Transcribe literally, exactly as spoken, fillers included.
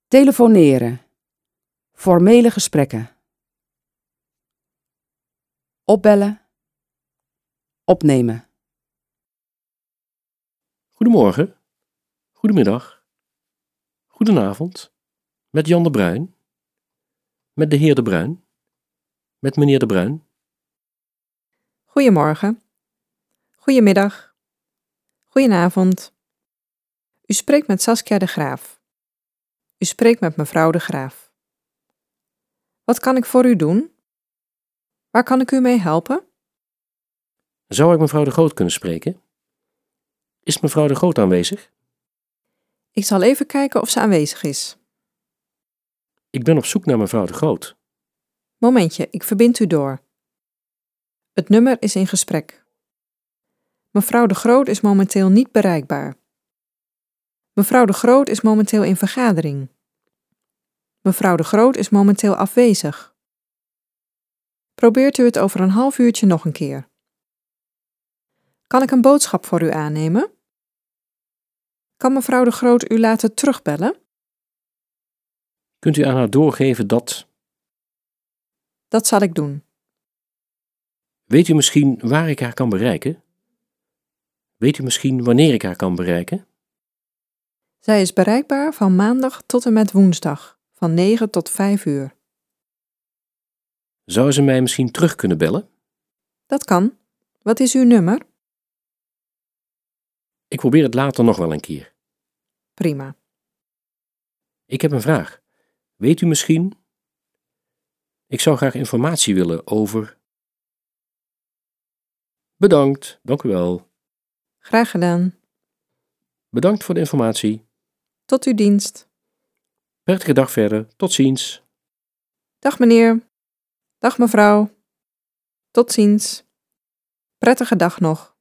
Telefoneren. Formele gesprekken. Opbellen. Opnemen. Goedemorgen, goedemiddag, goedenavond, met Jan de Bruin, met de heer De Bruin, met meneer De Bruin. Goedemorgen, goedemiddag, goedenavond. U spreekt met Saskia de Graaf. U spreekt met mevrouw de Graaf. Wat kan ik voor u doen? Waar kan ik u mee helpen? Zou ik mevrouw de Groot kunnen spreken? Is mevrouw de Groot aanwezig? Ik zal even kijken of ze aanwezig is. Ik ben op zoek naar mevrouw de Groot. Momentje, ik verbind u door. Het nummer is in gesprek. Mevrouw de Groot is momenteel niet bereikbaar. Mevrouw de Groot is momenteel in vergadering. Mevrouw de Groot is momenteel afwezig. Probeert u het over een half uurtje nog een keer. Kan ik een boodschap voor u aannemen? Kan mevrouw de Groot u laten terugbellen? Kunt u aan haar doorgeven dat... Dat zal ik doen. Weet u misschien waar ik haar kan bereiken? Weet u misschien wanneer ik haar kan bereiken? Zij is bereikbaar van maandag tot en met woensdag, van negen tot vijf uur. Zou ze mij misschien terug kunnen bellen? Dat kan. Wat is uw nummer? Ik probeer het later nog wel een keer. Prima. Ik heb een vraag. Weet u misschien... Ik zou graag informatie willen over... Bedankt, dank u wel. Graag gedaan. Bedankt voor de informatie. Tot uw dienst. Prettige dag verder. Tot ziens. Dag meneer. Dag mevrouw. Tot ziens. Prettige dag nog.